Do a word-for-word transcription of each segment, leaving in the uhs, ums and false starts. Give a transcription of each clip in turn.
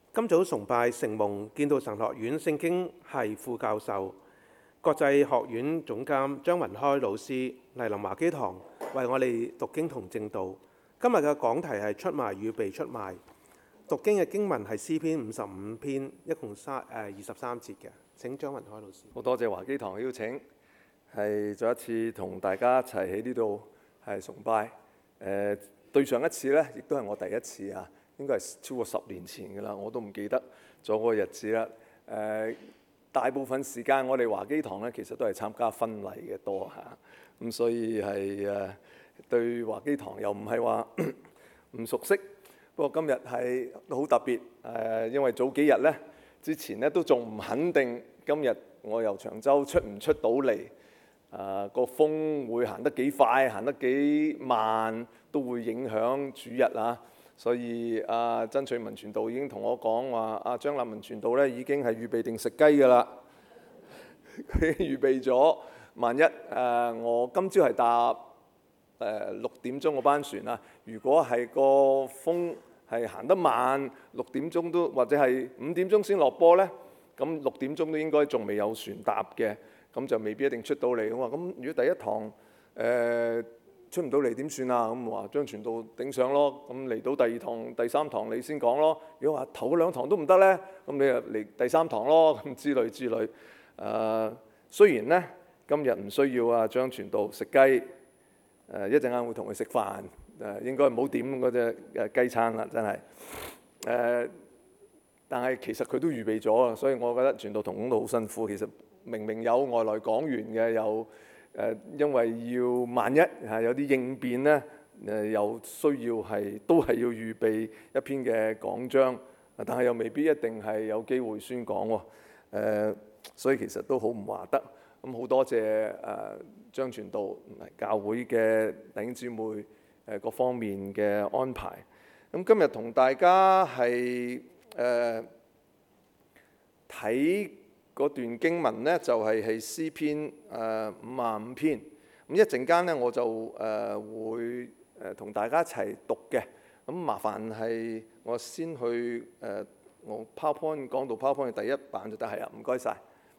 今早崇拜承蒙建道神學院聖經系副教授、國際學院總監張雲開老師嚟臨華基堂為我哋讀經同證道。今日嘅講題係出賣與被出賣。讀經嘅經文係詩篇五十五篇，一共三誒二十三節嘅。請張雲開老師。 好多謝華基堂嘅邀請，係再一次同大家一齊喺呢度係崇拜。誒、呃、對上一次呢，亦都係我第一次啊。應該係超過十年前㗎啦，我都唔記得咗個日子啦。誒、呃，大部分時間我哋華基堂咧，其實都係參加婚禮嘅多嚇，咁、啊、所以係誒、呃、對華基堂又唔係話唔熟悉。不過今日係好特別誒、呃，因為早幾日咧之前咧都仲唔肯定今日我由長洲出唔出到嚟。啊，個風會行得幾快，行得幾慢，都會影響主日啊。所以阿曾翠文傳道已經同我講話，阿張立文傳道咧已經係預備定食雞㗎啦。佢預備咗，萬一誒、呃、我今朝係搭誒六點鐘個班船啊，如果係個風係行得慢，六點鐘都或者係五點鐘先落波咧，咁六點鐘都應該仲未有船搭嘅，咁就未必一定出到嚟。我話咁，如果第一堂誒，呃出唔到嚟點算啊？咁話將傳道頂上咯。咁嚟到第二堂、第三堂你先講咯。如果話頭兩堂都唔得咧，咁你就嚟第三堂咯。咁之類之類。誒、呃，雖然咧今日唔需要啊將傳道食雞。誒、呃，一陣間會同佢食飯。誒、呃，應該唔好點嗰隻誒雞餐啦，真係。誒、呃，但係其實佢都預備咗啊，所以我覺得傳道同工都好辛苦。其實明明有外來講員嘅，有。誒，因為要萬一係有啲應變咧，誒又需要係都係要預備一篇嘅講章，但係又未必一定係有機會宣講喎。誒，所以其實都好唔話得。咁好多謝誒張傳道教會嘅弟兄姊妹誒各方面嘅安排。咁今日同大家係誒睇。呃嗰段經文咧就係係詩篇誒五十五篇，咁一陣間咧我就誒、呃、會誒同大家一齊讀嘅。咁麻煩係我先去誒、呃、我 PowerPoint 講到 PowerPoint 第一版就得係啊，唔該晒。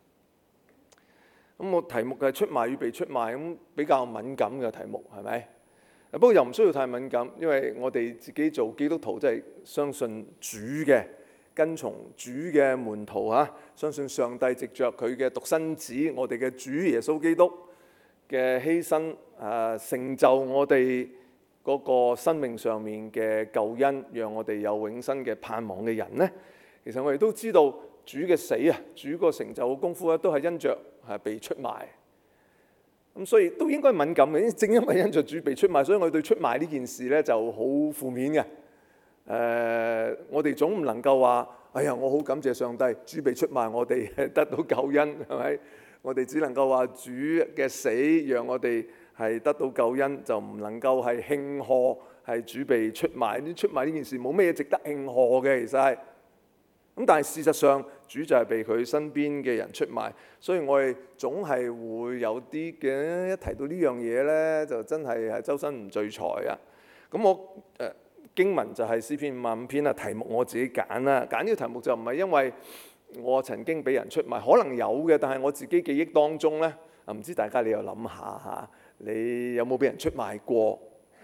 咁我題目係出賣與被出賣，咁比較敏感嘅題目係咪？不過又唔需要太敏感，因為我哋自己做基督徒即係相信主嘅。跟從主嘅門徒嚇，相信上帝藉着佢嘅獨生子，我哋嘅主耶穌基督嘅犧牲，誒成就我哋嗰個生命上面嘅救恩，讓我哋有永生嘅盼望嘅人呢。其實我哋都知道主嘅死啊，主個成就嘅功夫咧，都係因着係被出賣。咁所以都應該敏感嘅，正因為因着主被出賣，所以我哋對出賣呢件事咧就好負面嘅。誒、呃，我哋總唔能夠話，哎呀，我好感謝上帝，主被出賣，我哋得到救恩，係咪？我哋只能夠話主嘅死，讓我哋係得到救恩，就唔能夠係慶賀係主被出賣。啲出賣呢件事冇咩嘢值得慶賀嘅，其實係。咁但係事實上，主就係被佢身邊嘅人出賣，所以我哋總係會有啲嘅一提到呢樣嘢咧，就真係係周身唔聚財啊！咁我誒。呃經文就係詩篇五十五篇啦，題目我自己揀啦，揀呢個題目就唔係因為我曾經俾人出賣，可能有嘅，但係我自己記憶當中咧，啊唔知大家你又諗下嚇，你有冇俾人出賣過？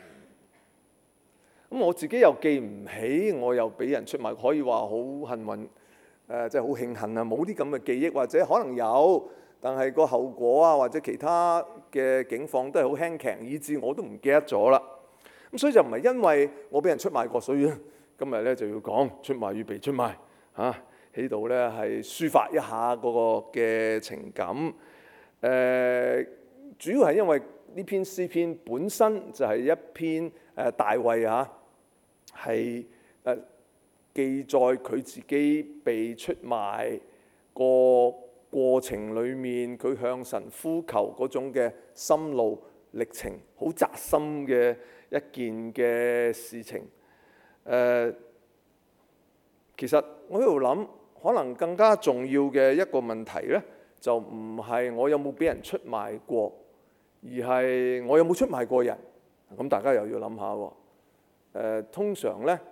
咁我自己又記唔起，我又俾人出賣，可以話好幸運，誒即係好慶幸啊，冇啲咁嘅記憶，或者可能有，但係個後果啊或者其他嘅境況都係好輕強，以致我都唔記得咗啦。咁所以就唔係因為我俾人出賣過，所以今日咧就要講出賣與被出賣嚇，喺度咧係抒發一下嗰個嘅情感。誒、呃，主要係因為呢篇詩篇本身就係一篇誒、呃、大衛嚇，係、啊、誒記載佢自己被出賣個過程裡面，佢向神呼求嗰種嘅心路歷程，好扎心嘅一件嘅事情。誒、呃，其實我喺度諗，可能更加重要嘅一個問題咧，就唔係我有冇俾人出賣過，而係我有冇出賣過人。咁大家又要諗下喎。誒、呃，通常咧，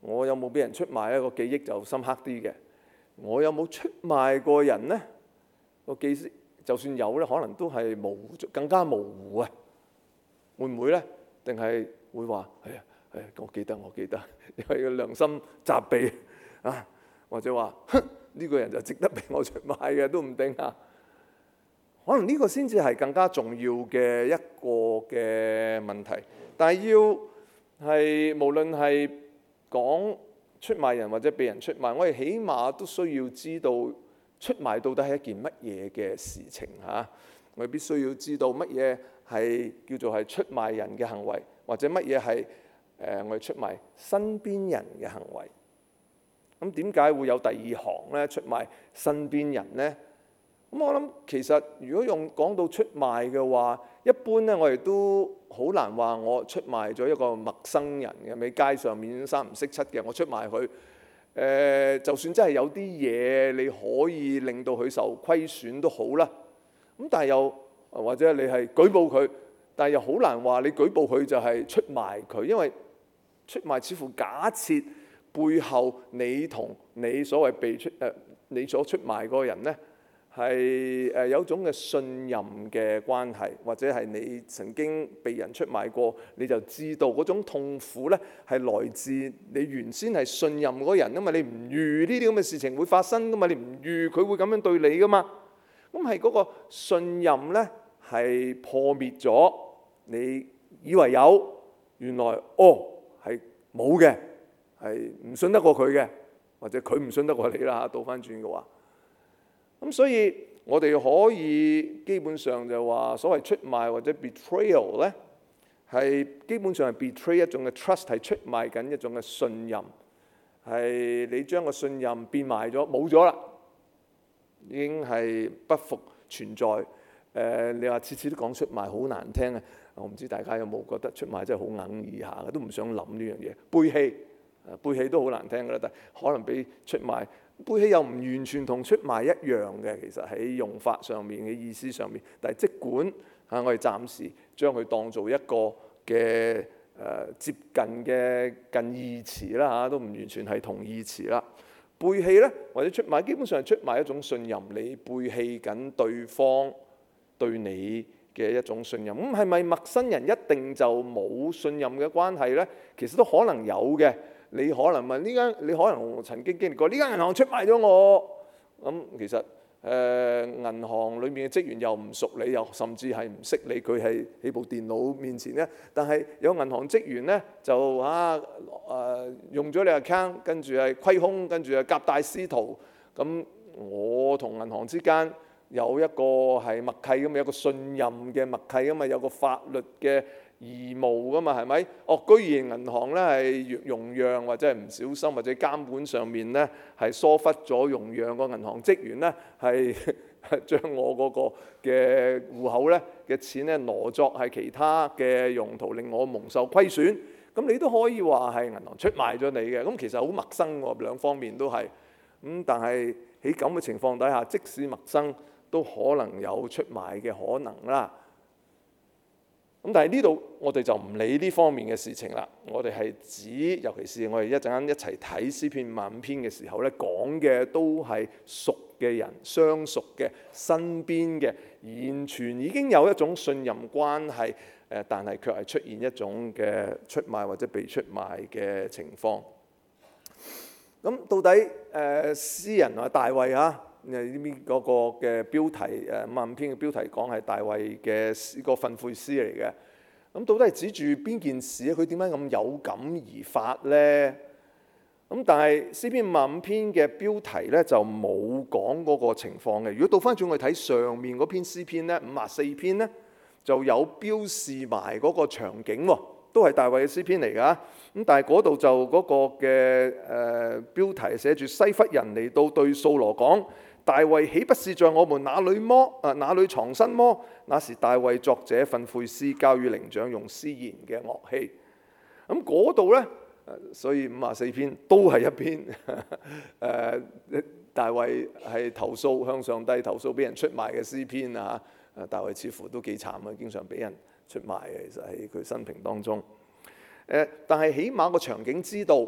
我有冇俾人出賣咧？個記憶就深刻啲嘅。我有冇出賣過人呢？個記憶就算有咧，可能都係模糊，更加模糊啊！會唔會呢？定係會話係啊？係啊，我記得，我記得，因為個良心責備啊，或者話哼，呢個人就值得俾我出賣嘅都唔定啊！可能呢個先至係更加重要嘅一個嘅問題。但係要係無論係講出賣人或者被人出賣，我哋起碼都需要知道出賣到底係一件乜嘢嘅事情嚇。我哋必須要知道乜嘢係叫做係出賣人嘅行為，或者乜嘢係誒我哋出賣身邊人嘅行為。咁點解會有第二行咧？出賣身邊人呢？咁我諗其實如果用講到出賣嘅話，一般咧我哋都好難話我出賣咗一個陌生人嘅，喺街上面三唔識七嘅，我出賣佢。誒、呃，就算真係有啲嘢你可以令到佢受虧損都好啦。咁但係又或者你係舉報佢，但係又好難話你舉報佢就係出賣佢，因為出賣似乎假設背後你同你所謂被出誒、呃、你所出賣嗰個人咧，係誒有種嘅信任嘅關係，或者係你曾經被人出賣過，你就知道嗰種痛苦咧係來自你原先係信任嗰個人，因為你唔預呢啲咁嘅事情會發生噶嘛，你唔預佢會咁樣對你噶嘛，咁係嗰個信任咧係破滅咗，你以為有，原來哦係冇嘅，係唔信得過佢嘅，或者佢唔信得過你啦，倒翻轉嘅話。咁所以我哋可以基本上就話所謂出賣或者 betrayal 咧，係基本上係 betray 一種嘅 trust， 係出賣緊一種嘅信任，係你將個信任變賣咗，冇咗啦，已經係不復存在。誒、呃，你話次次都講出賣好難聽啊！我唔知大家有冇覺得出賣真係好硬耳下嘅，都唔想諗呢樣嘢。背棄，背棄都好難聽㗎啦，但係可能比出賣。背棄又唔完全同出賣一樣嘅，其實喺用法上面嘅意思上面，但係即管嚇我哋暫時將佢當做一個嘅誒、呃、接近嘅近義詞啦嚇，都唔完全係同義詞啦。背棄咧或者出賣，基本上係出賣一種信任，你背棄緊對方對你嘅一種信任。咁係咪陌生人一定就冇信任嘅關係咧？其實都可能有嘅。你可能問呢間，你可能曾經經歷過呢間銀行出賣咗我，咁、嗯、其實誒、呃、銀行裏面嘅職員又唔熟你，又甚至係唔識你，佢係喺部電腦面前咧。但係有銀行職員咧就啊誒、呃、用咗你 account， 跟住係虧空，跟住係夾帶私逃。咁、嗯、我同銀行之間有一個係默契咁嘛，有個信任嘅默契咁嘛，有個法律嘅義務噶嘛，係咪？哦，居然銀行咧係容讓或者係唔小心或者監管上面咧係疏忽咗容讓個銀行職員咧係將我嗰個嘅戶口咧嘅錢咧挪作係其他嘅用途，令我蒙受虧損。咁你都可以話係銀行出賣咗你嘅。咁其實好陌生喎，兩方面都係。咁但係喺咁嘅情況底下，即使陌生都可能有出賣嘅可能啦。咁但係呢度我哋就唔理呢方面嘅事情啦。我哋係指，尤其是我哋一陣間一齊睇詩篇五十五篇嘅時候咧，講嘅都係熟嘅人、相熟嘅、身邊嘅，完全已經有一種信任關係。誒，但係卻係出現一種嘅出賣或者被出賣嘅情況。咁到底誒詩人啊大衛啊？呢邊嗰個嘅標題，誒五十五篇嘅標題講係大衛嘅詩個訓誨詩嚟嘅。咁到底係指住邊件事咧？佢點解咁有感而發咧？咁但係詩篇五十五篇嘅標題咧就冇講嗰個情況嘅。如果倒翻轉去睇上面嗰篇詩篇咧，五十四篇咧就有標示埋嗰個場景喎，都係大衛嘅詩篇嚟㗎。咁但係嗰度就嗰個嘅誒、呃、標題寫住西弗人嚟到對掃羅講。大衛豈不是在我們那裏麼？啊，那裏藏身麼？那時大衛作這訓誨詩，交與伶長用絲弦嘅樂器。咁嗰度咧，所以五十四篇都係一篇誒、呃，大衛係投訴向上帝投訴俾人出賣嘅詩篇啊！啊，大衛似乎都幾慘啊，經常俾人出賣嘅，其實喺佢生平當中。誒、呃，但係起碼個場景知道。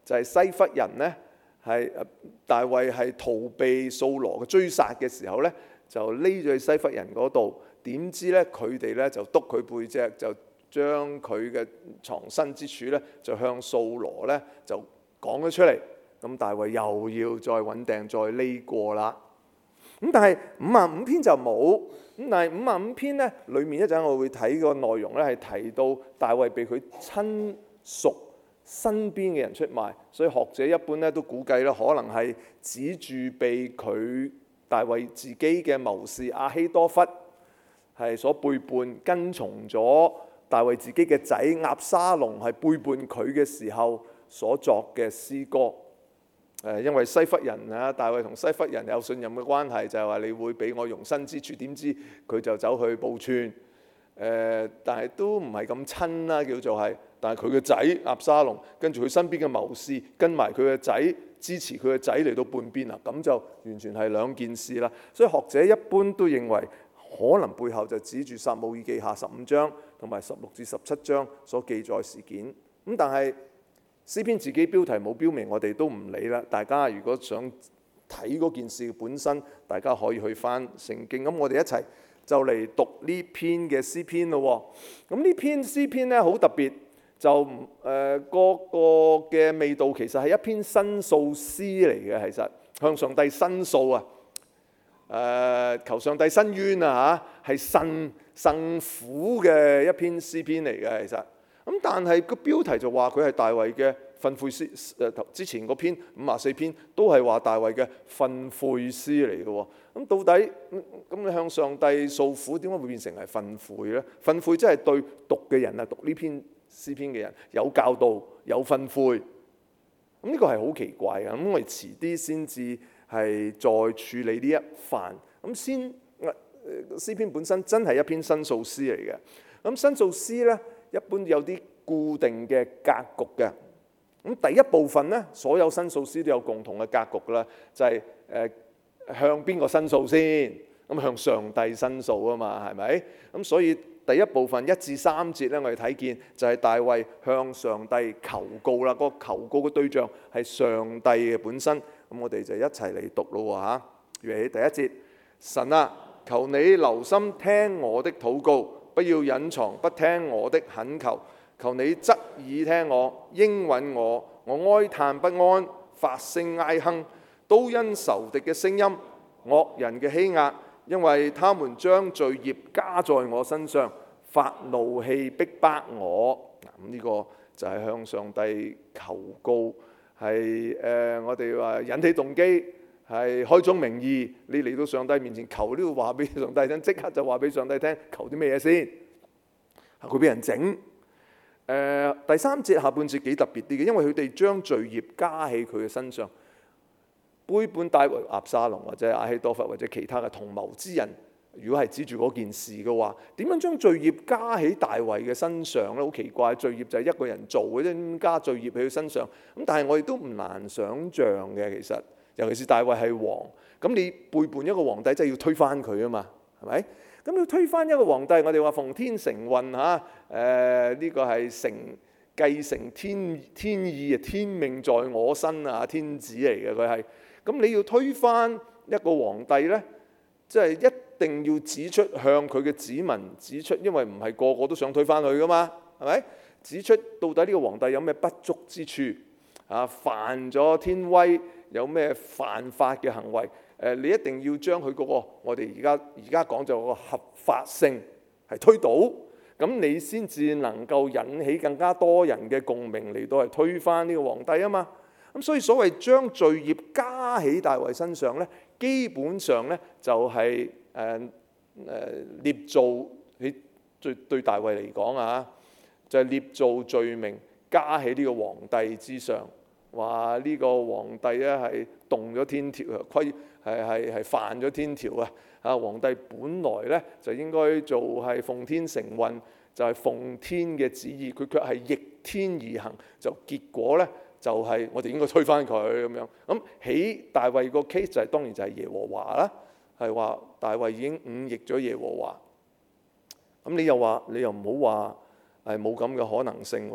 就係西弗人咧係大衛係逃避掃羅嘅追殺嘅時候咧，就匿咗去西弗人嗰度。點知咧佢哋咧就督佢背脊，就將佢嘅藏身之處咧就向掃羅咧就講咗出嚟。咁大衛又要再揾掟再匿過啦。咁但係五十五篇就冇。咁但係五十五篇咧裡面一陣我會睇個內容咧係提到大衛被佢親屬身邊嘅人出賣，所以學者一般咧都估計咧可能係指住被佢大衛自己嘅謀士亞希多弗係所背叛，跟從咗大衛自己嘅仔押沙龍係背叛佢嘅時候所作嘅詩歌。誒，因為西弗人啊，大衛同西弗人有信任嘅關係，就係話你會俾我容身之處，點知佢就走去報串。誒、呃，但係都唔係咁親啦，叫做係。但係佢嘅仔押沙龍跟住佢身邊嘅謀士跟埋佢嘅仔支持佢嘅仔嚟到叛變啦，咁就完全係兩件事啦。所以學者一般都認為可能背後就指住撒母耳記下十五章同埋十六至十七章所記載事件。咁但係詩篇自己標題冇標明，我哋都唔理啦。大家如果想睇嗰件事本身，大家可以去翻聖經。咁我哋一齊就嚟讀呢篇嘅詩篇咯。咁呢篇詩篇咧好特別，就誒個個嘅味道其實係一篇申訴詩嚟嘅，其實向上帝申訴啊，誒、呃、求上帝伸冤啊嚇，係呻呻苦嘅一篇詩篇嚟嘅，其實。咁但係個標題就話佢係大衛嘅訓誨詩，誒之前嗰篇五十四篇都係話大衛嘅訓誨詩嚟嘅喎。咁到底咁你向上帝訴苦，點解會變成係訓誨咧？訓誨即係對讀嘅人啊，讀呢篇詩篇嘅人有教導有訓誨。咁呢個係好奇怪嘅。咁我哋遲啲先至係再處理呢一範。咁先詩篇本身真係一篇申訴詩嚟嘅。咁申訴詩咧，一般有啲固定嘅格局嘅。咁第一部分咧，所有申訴詩都有共同嘅格局啦，就係誒向邊個申訴先？咁向上帝申訴啊嘛，係咪？咁所以第一部分一至三節咧，我哋睇見就係大衛向上帝求告啦。嗰個求告嘅對象係上帝嘅本身。咁我哋就一齊嚟讀咯嚇。預備起第一節：神啊，求你留心聽我的禱告，不要隱藏，不聽我的懇求。求你側耳聽我，應允我。我哀嘆不安，發聲哀哼，都因仇敵嘅聲音、惡人嘅欺壓，因為他們將罪孽加在我身上，發怒氣逼迫我。嗱，咁呢個就係向上帝求告，係誒、呃、我哋話引起動機，係開宗明義。你嚟到上帝面前求，呢個話俾上帝聽，即刻就話俾上帝聽，求啲咩嘢先？佢俾人整。誒、呃、第三節下半節幾特別啲嘅，因為佢哋將罪孽加喺佢嘅身上，背叛大衛押沙龍或者亞希多弗或者其他嘅同謀之人，如果係指住嗰件事嘅話，點樣將罪孽加喺大衛嘅身上咧？好奇怪，罪孽就係一個人做嘅啫，加罪孽喺佢身上。咁但係我哋都唔難想像嘅，其實尤其是大衛係王，咁你背叛一個皇帝，真係要推翻佢啊嘛，係咪？咁要推翻一個皇帝，我哋話奉天承運嚇，誒、呃、呢、這個係承繼承天天意啊，天命在我身啊，天子嚟嘅佢係。咁你要推翻一個皇帝咧，即係一定要指出向佢嘅子民指出，因為唔係個個都想推翻佢噶嘛，係咪？指出到底呢個皇帝有咩不足之處啊？犯咗天威，有咩犯法嘅行為？誒，你一定要將佢嗰個我哋而家而家講就個合法性係推倒，咁你先至能夠引起更加多人嘅共鳴嚟到係推翻呢個皇帝啊嘛。咁所以所謂將罪孽加喺大衛身上咧，基本上咧就係誒誒捏造喺對對大衛嚟講啊，就係、是、捏造罪名加喺呢個皇帝之上，話呢個皇帝咧係動咗天條啊，規。係係係犯咗天條啊！啊，皇帝本來咧就應該做係奉天承運，就係、是、奉天嘅旨意，佢卻係逆天而行，就結果咧就係、是、我哋應該推翻佢咁樣。咁喺大衛個 case 就係、是、當然就係耶和華啦，係話大衛已經忤逆咗耶和華。咁你又話你又唔好話係冇咁嘅可能性喎。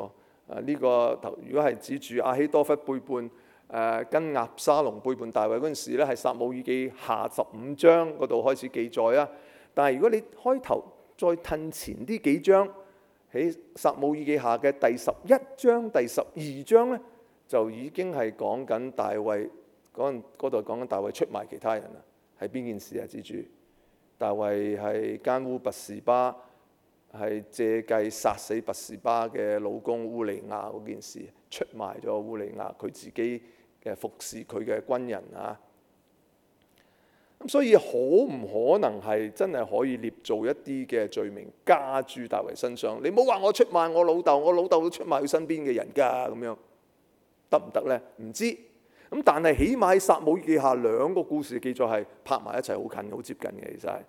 啊，呢個頭如果係指住亞希多弗背叛誒、呃、跟押沙龍背叛大衛嗰陣時咧，係撒母耳記下十五章嗰度開始記載啊。但係如果你開頭再褪前啲幾章，喺撒母耳記下嘅第十一章、第十二章咧，就已經係講緊大衛嗰嗰度講緊大衛出賣其他人啦。係邊件事啊？指住大衛係奸污拔士巴，係借計殺死拔士巴嘅老公烏利亞嗰件事，出賣咗烏利亞，佢自己嘅服侍佢嘅軍人啊。咁所以可唔可能係真係可以捏造一啲嘅罪名加諸大衛身上？你唔好話我出賣我老豆，我老豆都出賣佢身邊嘅人㗎，咁樣得唔得呢？唔知。咁但係起碼喺撒母耳記下兩個故事嘅記載係拍埋一齊，好近好接近嘅，其實係。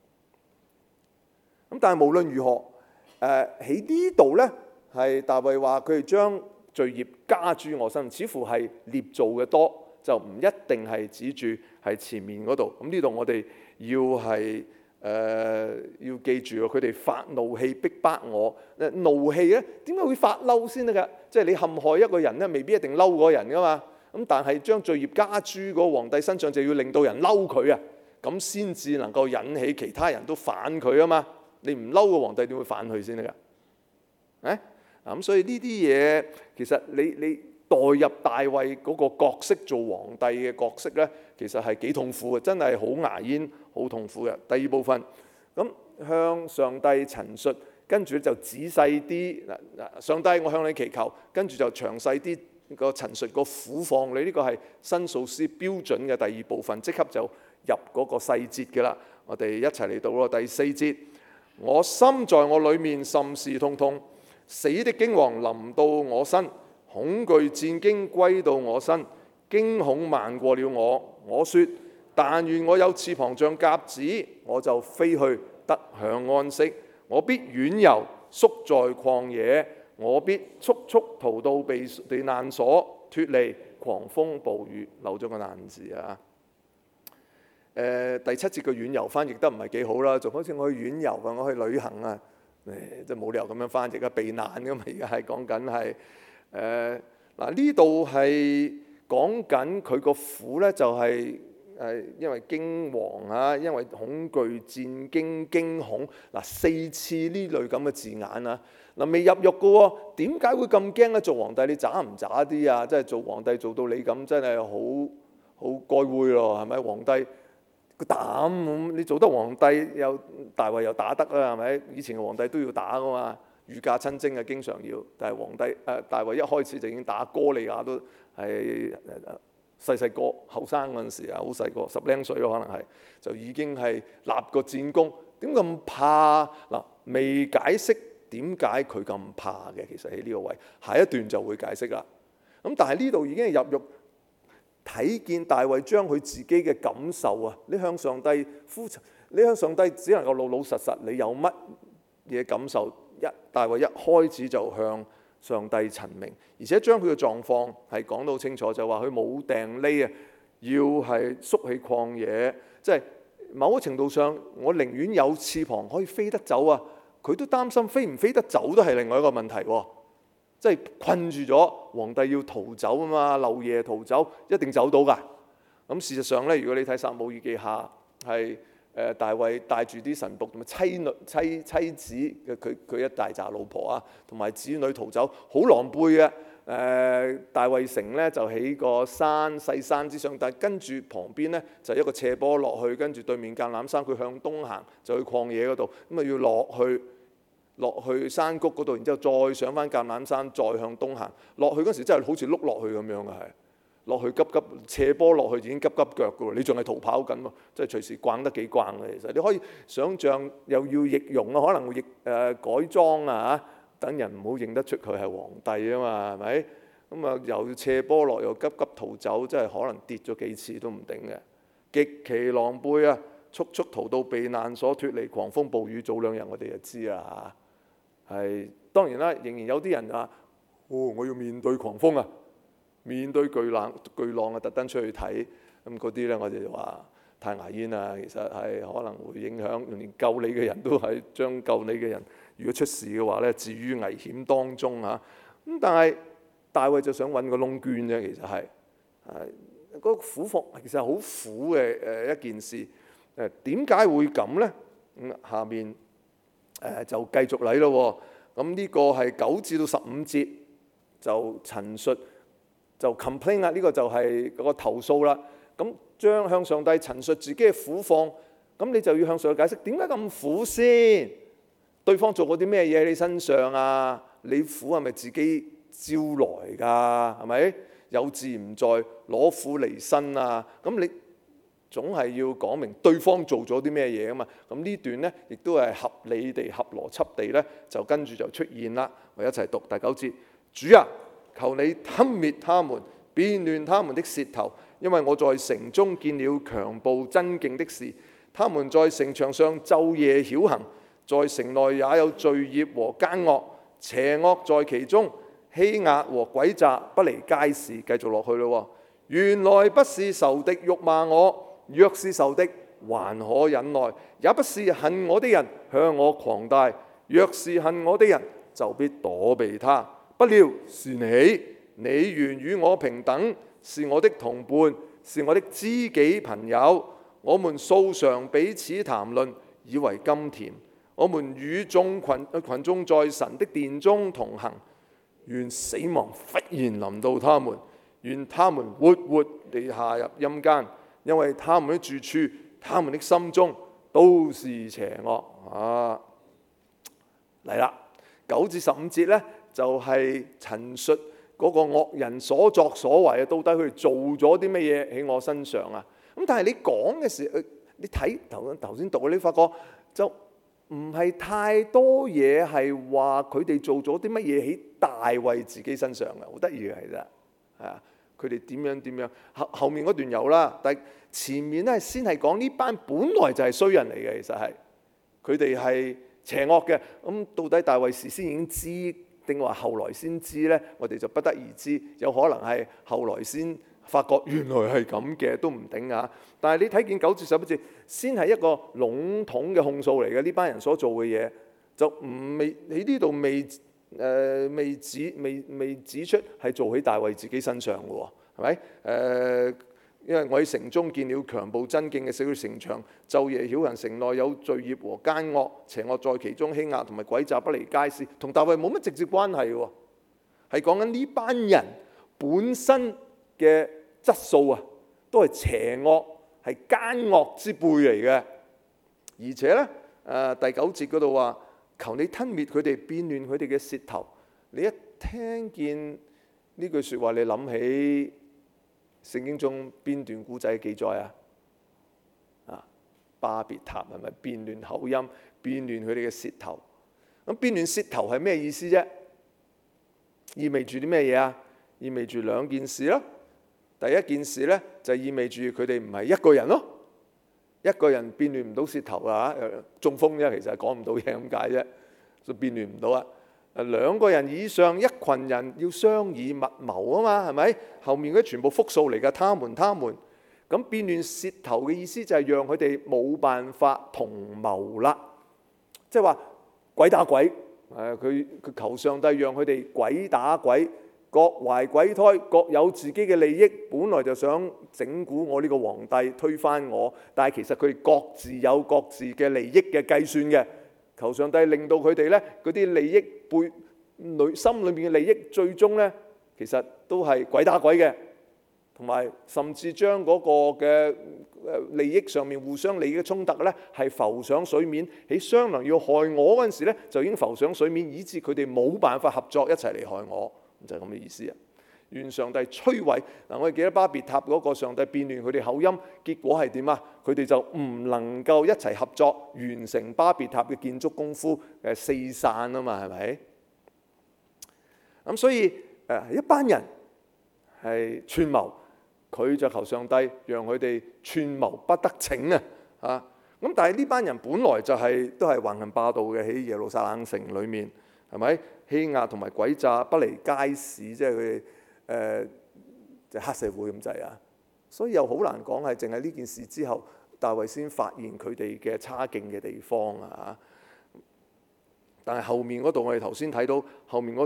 咁但係無論如何，誒喺呢度呢，係大衛話佢哋將罪孽加諸我身，似乎係捏造嘅多。就唔一定係指住係前面嗰度。咁呢度我哋要係誒、呃、要記住佢哋發怒氣逼迫我。誒怒氣咧，點解會發嬲先得㗎？即係你陷害一個人咧，未必一定嬲嗰個人㗎嘛。咁但係將罪孽加諸嗰個皇帝身上，就要令到人嬲佢啊，咁先至能夠引起其他人都反佢啊嘛。你唔嬲個皇帝點會反佢先得㗎？誒咁所以呢啲嘢其實你你。代入大衛嗰個角色做皇帝嘅角色呢，其實係幾痛苦嘅，真係好牙煙，好痛苦嘅。第二部分，咁向上帝陳述，跟住就仔細啲嗱，上帝我向你祈求，跟住就詳細啲個陳述個苦況。你呢個係申訴詩標準嘅第二部分，即刻就入嗰個細節嘅啦。我哋一齊嚟到咯，第四節，我心在我裏面甚是痛痛，死的驚惶臨到我身。恐懼戰驚歸到我身，驚恐漫過了我。我說：但願我有翅膀像鴿子，我就飛去得享安息。我必遠遊，宿在曠野，我必速速逃到避避難所，脫離狂風暴雨。漏咗個難字啊！誒、呃，第七節嘅遠遊翻譯得唔係幾好啦，就好似我去遠遊啊，我去旅行啊，誒，即係冇理由咁樣翻譯啊，避難㗎嘛，而家係講緊係。誒嗱，呢度係講緊佢個苦咧，就係誒因為驚惶啊，因為恐懼、戰驚、驚恐嗱、啊、四次呢類咁嘅字眼啊。嗱未入獄嘅喎，點解會咁驚咧？做皇帝你渣唔渣啲啊？即係做皇帝做到你咁，真係好好該會咯，係咪？皇帝個膽咁，你做得皇帝又大衛又打得啦，係咪？以前嘅皇帝都要打噶嘛。御駕親征啊，經常要，但係皇帝誒、呃、大衛一開始就已經打哥利亞，都係細細個後生嗰陣時啊，好細個十零歲咯，可能係就已經係立個戰功。點咁怕嗱？未解釋點解佢咁怕嘅，其實喺呢個位下一段就會解釋啦。咁但係呢度已經係入獄，睇見大衛將佢自己嘅感受啊，你向上帝呼求，你向上帝只能夠老老實實，你有乜嘢感受？一大衛一開始就向上帝陳明，而且將佢嘅狀況係講到清楚，就話佢冇掟匿啊，要係縮起曠野，即係某個程度上，我寧願有翅膀可以飛得走啊！佢都擔心飛唔飛得走都係另外一個問題喎，即係困住咗皇帝要逃走啊嘛，漏夜逃走一定走到㗎。咁事實上咧，如果你睇撒母耳記下係。誒大衛帶住啲臣僕同埋妻女妻妻子嘅佢佢一大紮老婆啊，同埋子女逃走，好狼狽嘅。誒、呃、大衛城咧就喺個山細山之上，但係跟住旁邊咧就一個斜坡落去，跟住對面橄欖山，佢向東行就去曠野嗰度，咁啊要落去落去山谷嗰度，然之後再上翻橄欖山，再向東行。落去嗰時真係好似碌落去咁樣嘅係。落去急急斜坡落去已經急急腳嘅喎，你仲係逃跑緊喎，即係隨時逛得幾逛嘅。其實你可以想像又要易容啊，可能會易誒、呃、改裝啊嚇，等人唔好認得出佢係皇帝啊嘛，係咪？咁啊又斜坡落又急急逃走，真係可能跌咗幾次都唔定嘅，極其狼狽啊！速速逃到避難所，脫離狂風暴雨。早兩日我哋就知啦嚇，係當然啦，仍然有啲人啊，哦，我要面對狂風啊！面對巨浪巨浪啊，特登出去睇，咁嗰啲咧，我哋就話太牙煙啦。其實係可能會影響，連救你嘅人都係將救你嘅人，如果出事嘅話咧，置於危險當中嚇。 咁但係大衛就想揾個窿捐啫，其實係誒嗰個苦況其實係好苦嘅誒一件事。誒點解會咁咧？咁下面誒、呃、就繼續嚟咯。咁呢個係九至到十五節就陳述就 complain 啦，呢個就係嗰個投訴啦。咁將向上帝陳述自己嘅苦況，咁你就要向上帝解釋點解咁苦先？對方做過啲咩嘢喺你身上啊？你苦係咪自己招來㗎？係咪有志唔在，攞苦離身啊？咁你總係要講明對方做咗啲咩嘢啊嘛。咁呢段呢，亦都係合理地、合邏輯地呢，就跟住就出現啦。我一齊讀第九節：主啊，求你吞滅他們，變亂他們的舌頭，因為我在城中見了強暴爭競的事，他們在城牆上晝夜曉行，在城內也有罪孽和奸惡，邪惡在其中，欺壓和詭詐不離街市。繼續落去咯，原來不是仇敵辱罵我，若是仇敵還可忍耐，也不是恨我的人向我狂大，若是恨我的人就必躲避他。不料是你，你原與我平等，是我的同伴，是我的知己朋友。我們素常彼此談論，以為甘甜。我們與眾群群眾在神的殿中同行。願死亡忽然臨到他們，願他們活活地下入陰間，因為他們的住處，他們的心中都是邪惡。啊，嚟啦，九至十五節呢，就係、是、陳述嗰個惡人所作所為啊，到底佢哋做咗啲乜嘢喺我身上啊？咁但係你講嘅時候，你睇頭頭先讀，你發覺就唔係太多嘢係話佢哋做咗啲乜嘢喺大衛自己身上嘅，好得意嘅其實係啊，佢哋點樣點樣後後面嗰段有啦，但係前面咧先係講呢班本來就係衰人嚟嘅，其實係佢哋係邪惡嘅。咁到底大衛事先已經知定話後來先知咧？我哋就不得而知，有可能係後來先發覺原來係咁嘅都唔定啊！但係你睇見九至十一節，先係一個籠統嘅控訴嚟嘅，呢班人所做嘅嘢就唔未喺呢度未誒、呃、未指未未指出係做喺大衛自己身上嘅喎，係咪？誒、呃，因為我喺城中見了強暴爭競嘅小城牆，晝夜曉行，城內有罪孽和奸惡，邪惡在其中，欺壓同埋詭詐不離街市，同大衛冇乜直接關係喎，係講緊呢班人本身嘅質素啊，都係邪惡，係奸惡之輩嚟嘅。而且咧，誒、呃、第九節嗰度話：求你吞滅佢哋，變亂佢哋嘅舌頭。你一聽見呢句説話，你諗起聖經中邊段古仔記載啊？啊，巴別塔係咪變亂口音，變亂佢哋嘅舌頭？咁變亂舌頭係咩意思啫？意味住啲咩嘢啊？意味住兩件事咯。第一件事咧，就意味住佢哋唔係一個人咯，一個人變亂唔到舌頭啊，中風啫，其實係講唔到嘢咁解啫，所以變亂唔到啊。誒，兩個人以上，一群人要商議密謀啊嘛，係咪？後面嗰啲全部複數嚟㗎，他們他們。咁變亂舌頭嘅意思就係讓佢哋冇辦法同謀啦，即係話鬼打鬼。誒，佢佢求上帝讓佢哋鬼打鬼。各懷鬼胎，各有自己嘅利益。本來就想整蠱我呢個皇帝，推翻我，但係其實佢哋各自有各自嘅利益嘅計算嘅。求上帝令到佢哋咧嗰啲利益背內心裏面嘅利益，最終咧其實都係鬼打鬼嘅，同埋甚至將嗰個嘅利益上面互相利益嘅衝突咧係浮上水面。喺商量要害我嗰陣時咧，就已經浮上水面，以致佢哋冇辦法合作一齊嚟害我。就係咁嘅意思啊！願上帝摧毀嗱，我哋記得巴別塔嗰個上帝變亂佢哋口音，結果係點啊？佢哋就唔能夠一齊合作完成巴別塔嘅建築功夫，誒四散啊嘛，係咪？咁所以誒一班人係串謀，佢就求上帝讓佢哋串謀不得逞啊！啊咁，但係呢班人本來就係、是、都係橫行霸道嘅，喺耶路撒冷城裏面。係咪欺壓同埋詭詐不離街市？即係佢哋誒，就黑社會咁滯啊！所以又好難講係淨係呢件事之後，大衛先發現佢哋嘅差勁嘅地方啊！但係後面嗰度我哋頭先睇到後面嗰度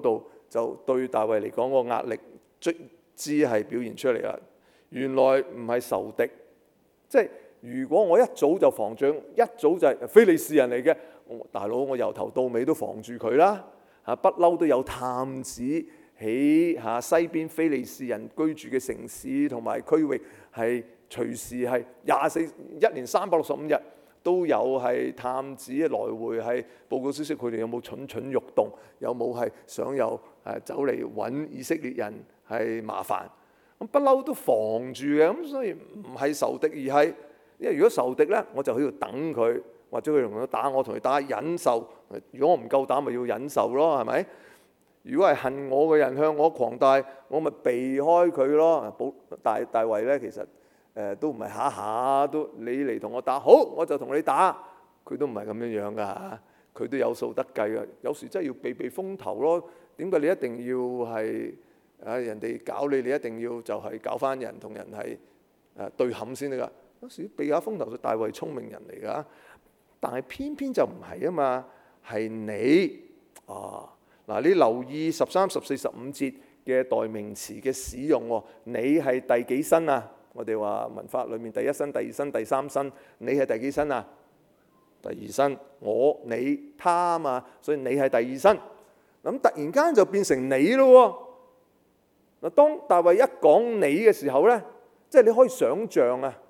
就對大衛嚟講個壓力卒之係表現出嚟啦。原來唔係仇敵，即係如果我一早就防仗，一早就係非利士人嚟嘅，大佬我由頭到尾都防住佢啦。嚇，不嬲都有探子喺嚇西邊非利士人居住嘅城市同埋區域，係隨時係廿四一年三百六十五日都有係探子來回係報告消息，佢哋有冇蠢蠢欲動，有冇係想有誒走嚟揾以色列人係麻煩。咁不嬲都防住嘅，咁所以唔係仇敵，而係因為如果仇敵咧，我就喺度等佢，或者佢同佢打，我同佢打忍受。如果我唔夠膽，咪要忍受咯，係咪？如果係恨我嘅人向我狂大，我咪避開佢咯。保大大衛咧，其實誒、呃、都唔係下下都你嚟同我打，好我就同你打，佢都唔係咁樣樣噶嚇，佢都有數得計嘅。有時真係要避避風頭咯。點解你一定要係？啊！人哋搞你，你一定要就係搞翻人，同人係誒對冚先得㗎。有時避下風頭，大衛聰明人嚟㗎，但係偏偏就唔係啊嘛，係你啊嗱！你留意十三、十四、十五節嘅代名詞嘅使用喎，你係第幾身啊？我哋話文法裏面第一身、第二身、第三身，你係第幾身啊？第二身，我、你、他啊嘛，所以你係第二身。咁突然間就變成你咯。嗱，當大衛一講你嘅時候咧，即係你可以想像啊，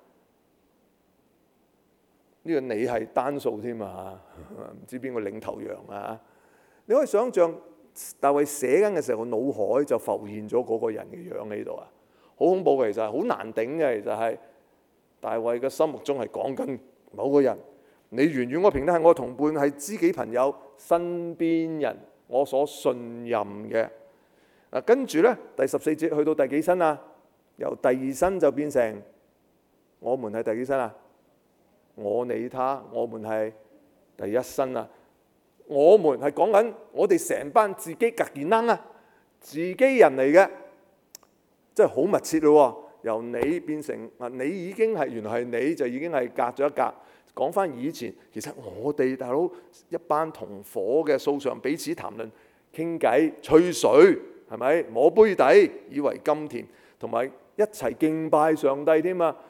呢個你係單數添啊，唔知邊個領頭羊啊？你可以想像大衛寫緊嘅時候，個腦海就浮現咗嗰個人嘅樣喺度啊，好恐怖嘅，其實好難頂嘅，其實係大衛嘅心目中係講緊某個人，你原與我平等係我同伴，係知己朋友，身邊人，我所信任嘅。嗱，跟住咧，第十四節去到第幾身啊？由第二身就變成我們係第幾身啊？我、你、他，我們係第一身啊！我們係講緊我哋成班自己格件啷啊，自己人嚟嘅，真係好密切咯。由你變成啊，你已經係原來係你就已經係隔咗一格。講翻以前，其實我哋大佬一班同伙嘅素常彼此談論、傾偈、吹水。係咪摸杯底以為甘甜，同埋一齊敬拜上帝添啊！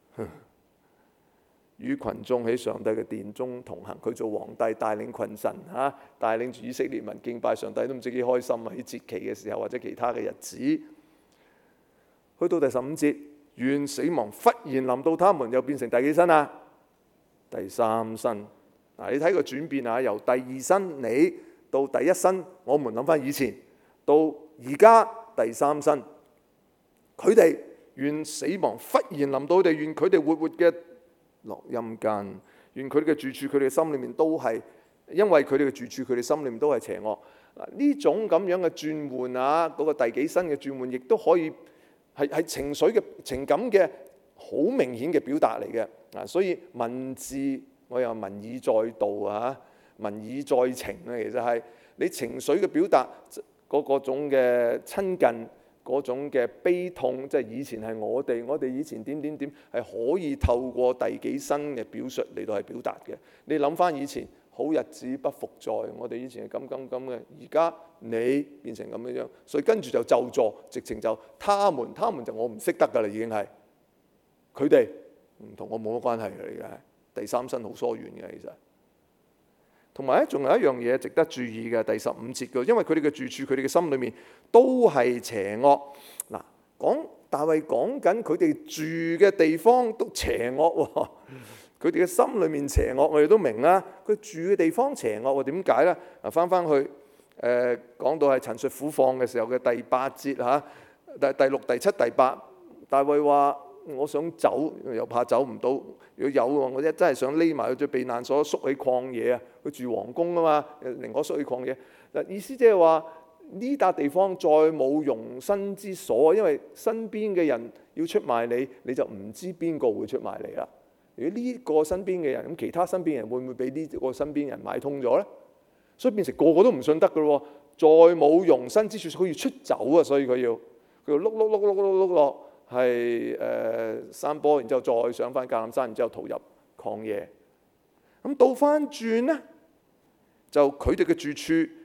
與群眾喺上帝嘅殿中同行，佢做皇帝帶領群臣嚇，帶領住以色列民敬拜上帝，都唔知幾開心啊！喺節期嘅時候或者其他嘅日子，去到第十五節，願死亡忽然臨到他們，又變成第幾身啊？第三身。嗱，你睇個轉變啊，由第二身你到第一身，我們諗翻以前到。而家第三身，佢哋願死亡忽然臨到佢哋，願佢哋活活嘅落陰間，願佢哋嘅住處，佢哋嘅心裏面都係，因為佢哋嘅住處，佢哋心裏面都係邪惡。嗱，呢種咁樣嘅轉換啊，嗰個第幾身嘅轉換，亦都可以係係情緒嘅情感嘅好明顯嘅表達嚟嘅。啊，所以文字我又文以載道啊，文以載情啊，其實係你情緒嘅表達。嗰嗰種嘅親近，嗰種嘅悲痛，即係以前係我哋，我哋以前點點點，係可以透過第幾身嘅表述嚟到係表達嘅。你諗翻以前，好日子不復在，我哋以前係咁咁咁嘅，而家你變成咁樣樣，所以跟住就咒詛，直情就他們，他們就我唔識得㗎啦，已經係佢哋唔同我冇乜關係嘅嚟嘅，第三身好疏遠嘅其實。同埋咧，仲有一樣嘢值得注意嘅，第十五節嘅，因為佢哋嘅住處，佢哋嘅心裏面都係邪惡。嗱，講大衛講緊佢哋住嘅地方都邪惡喎，佢哋嘅心裏面邪惡，我哋都明啦。佢住嘅地方邪惡喎，點解咧？啊，翻翻去誒、呃、講到係陳述苦況嘅時候嘅第八節嚇，第第六、第七、第八，大衛話。我想走又怕走唔到，如果有喎，我一真係想匿埋去最避難所，縮喺曠野啊！佢住皇宮啊嘛，寧可縮喺曠野。嗱，意思即係話呢笪地方再冇容身之所，因為身邊嘅人要出賣你，你就唔知邊個會出賣你啦。如果呢個身邊嘅人，咁其他身邊人會唔會俾呢個身邊人買通咗咧？所以變成個個都唔信得噶咯。再冇容身之處，佢要出走啊！所以佢要佢要碌碌碌碌碌碌落。係誒、呃、山坡，然之後再上翻橄欖山，然之後逃入曠野。咁倒翻轉咧，就佢哋嘅住處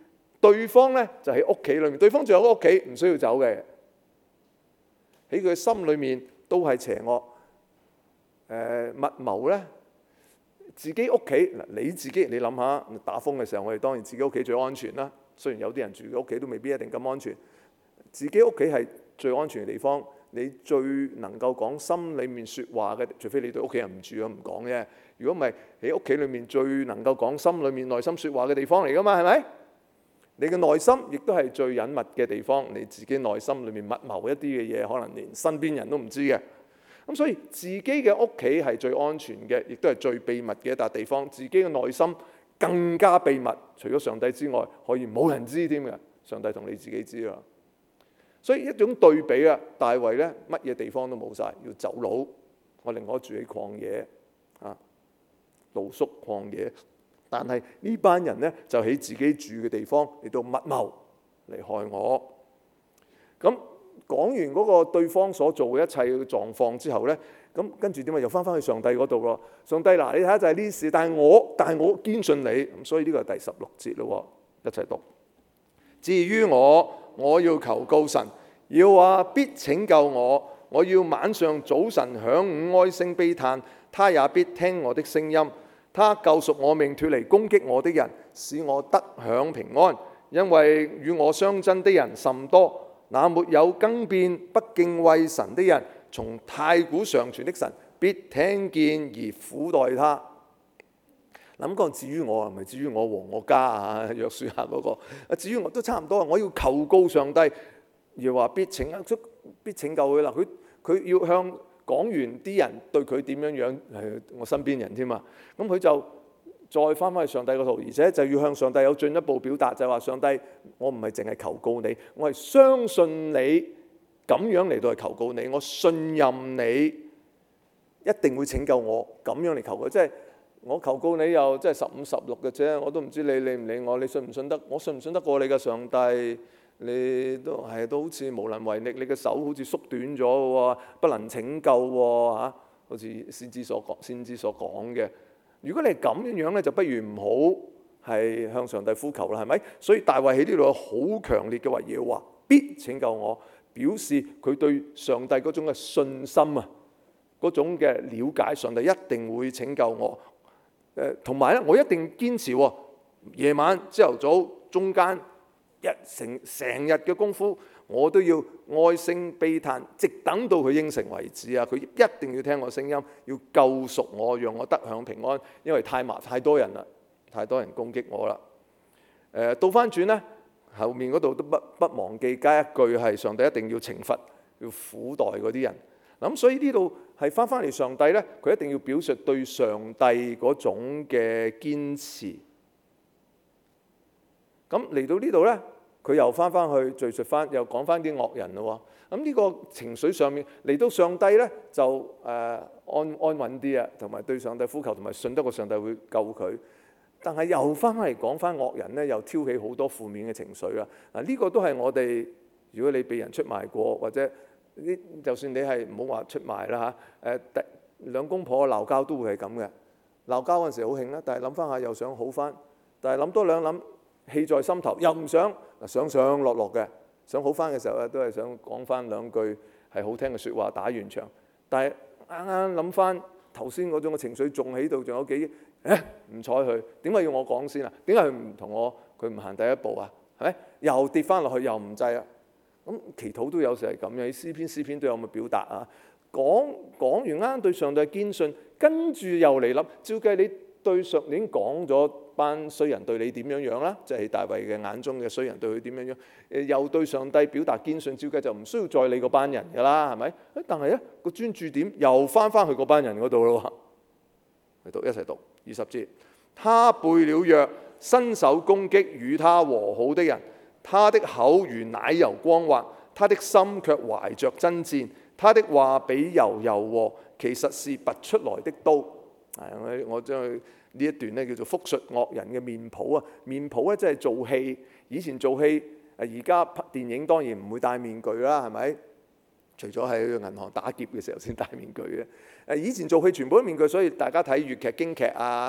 對方咧就喺屋企裏面，對方仲有個屋企唔需要走嘅，喺佢心裏面都係邪惡。誒、呃、密謀咧，自己屋企嗱，你自己你諗下，打風嘅時候，我哋當然自己屋企最安全啦。雖然有啲人住嘅屋企都未必一定咁安全，自己屋企係最安全嘅地方。你最能夠講心裏面説話嘅，除非你對屋企人唔住啊，唔講啫。如果唔係喺屋企裏面最能夠講心裏面內心説話嘅地方嚟㗎嘛，係咪？你嘅內心亦都係最隱密嘅地方，你自己內心裏面密謀一啲嘅嘢，可能連身邊人都唔知嘅。咁所以自己嘅屋企係最安全嘅，亦都係最秘密嘅一笪地方。自己嘅內心更加秘密，除咗上帝之外，可以冇人知添嘅。上帝同你自己知啦。所以一種對比啊，大衛咧乜嘢地方都冇晒，要走佬。我寧可住喺曠野啊，露宿曠野。但係呢班人咧就喺自己住嘅地方嚟到密謀嚟害我。咁講完嗰個對方所做嘅一切嘅狀況之後咧，咁跟住點啊？又翻返去上帝嗰度咯。上帝嗱，你睇下就係呢事，但係我但係我堅信你。咁所以呢個係第十六節咯，一齊讀。至於我，我要求告神，要話必拯救我。我要晚上早晨響午哀聲悲嘆，他也必聽我的聲音。他救贖我命，脫離攻擊我的人，使我得享平安。因為與我相爭的人甚多，那沒有更變不敬畏神的人，從太古常存的神必聽見而苦待他。諗過至於我，係咪至於我和我家啊？約書亞嗰個，至於我都差唔多。我要求告上帝，而話必拯救，必拯救佢啦。佢佢要向講完啲人對佢點樣樣，係我身邊人添嘛。咁佢就再翻返去上帝嗰度，而且就要向上帝有進一步表達，就係話上帝，我唔係淨係求告你，我係相信你咁樣嚟到去求告你，我信任你一定會拯救我，咁樣嚟求佢，即係。我求告你又即係十五十六嘅啫，我都唔知你理唔理我，你信唔信得？我信唔信得過你嘅上帝？你都係都好似無能為力，你嘅手好似縮短咗喎，不能拯救喎嚇，好似先知所講，先知所講嘅。如果你係咁樣樣咧，就不如唔好係向上帝呼求啦，係咪？所以大衛喺呢度有好強烈嘅話，耶和華必拯救我，表示佢對上帝嗰種嘅信心啊，嗰種嘅了解，上帝一定會拯救我。誒同埋咧，我一定堅持喎。夜晚、朝頭早、中間一成成日嘅功夫，我都要哀聲悲嘆，直等到佢應承為止啊！佢一定要聽我聲音，要救贖我，讓我得享平安。因為太麻太多人啦，太多人攻擊我啦。誒倒翻轉咧，後面嗰度都不不忘記加一句係上帝一定要懲罰，要苦待嗰啲人。咁所以呢度係翻翻嚟上帝咧，佢一定要表述對上帝嗰種嘅堅持。咁嚟到呢度咧，佢又翻翻去敘述翻，又講翻啲惡人咯。咁呢個情緒上面嚟到上帝咧，就誒、呃、安安穩啲啊，同埋對上帝呼求，同埋信得過上帝會救佢。但係又翻翻嚟講翻惡人咧，又挑起好多負面嘅情緒啦。嗱、這、呢個都係我哋，如果你被人出賣過或者。呢就算你係唔好話出賣啦嚇，誒第兩公婆鬧交都會係咁嘅，鬧交嗰陣時好興啦，但係諗翻下又想好翻，但係諗多兩諗，氣在心頭，又唔想上上落落嘅，想好翻嘅時候咧，都係想講翻兩句係好聽嘅説話打完場，但係啱啱諗翻頭先嗰種嘅情緒仲喺度，仲有幾誒唔睬佢，點解要我講先啊？點解佢唔同我佢唔行第一步啊？係咪又跌翻落去又唔制啊？咁祈禱都有時係咁樣，詩篇詩篇都有咁嘅表達啊。講講完啱對上帝堅信，跟住又嚟諗，照計你對上你已經講咗班衰人對你點樣樣啦，即係大衛嘅眼中嘅衰人對佢點樣樣。誒又對上帝表達堅信，照計就唔需要再理嗰班人㗎啦，係咪？但係咧個專注點又翻翻去嗰班人嗰度咯。嚟讀一齊讀二十節，他背了約，伸手攻擊與他和好的人。他的口如奶油光滑，他的心卻懷着爭戰。他的話比油柔和，其實是拔出來的刀。係我將佢呢一段咧叫做複述惡人嘅面譜啊。面譜咧即係做戲，以前做戲，而家拍電影當然唔會戴面具啦，係咪？除咗喺銀行打劫嘅時候先戴面具嘅。誒以前做戲全部都面具，所以大家睇粵劇、京劇啊。誒